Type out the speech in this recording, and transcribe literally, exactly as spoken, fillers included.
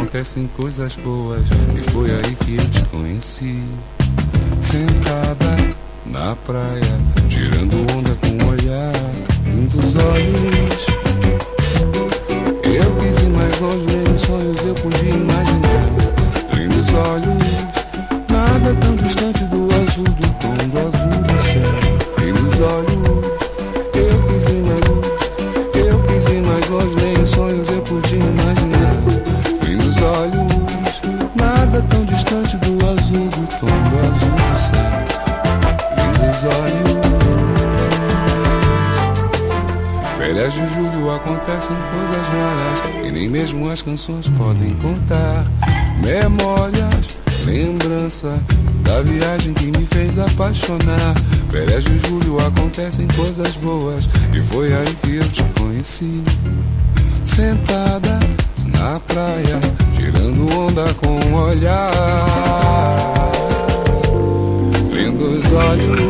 acontecem coisas boas, e foi aí que eu te conheci. Sentada na praia, tirando onda com um olhar, lindos olhos. Eu quis ir mais longe, nem nos sonhos eu podia imaginar. Lindos olhos, nada tão distante do azul do tom do azul do céu. Lindos olhos, eu quis ir mais longe, eu quis ir mais longe, nem nos sonhos eu podia imaginar. Lindos olhos, nada tão distante do azul do tom do azul do céu. Lindos olhos. Férias de julho acontecem coisas raras e nem mesmo as canções podem contar. Memórias, lembrança da viagem que me fez apaixonar. Férias de julho acontecem coisas boas, e foi aí que eu te conheci. Sentada na praia, tirando onda com um olhar, lindos olhos.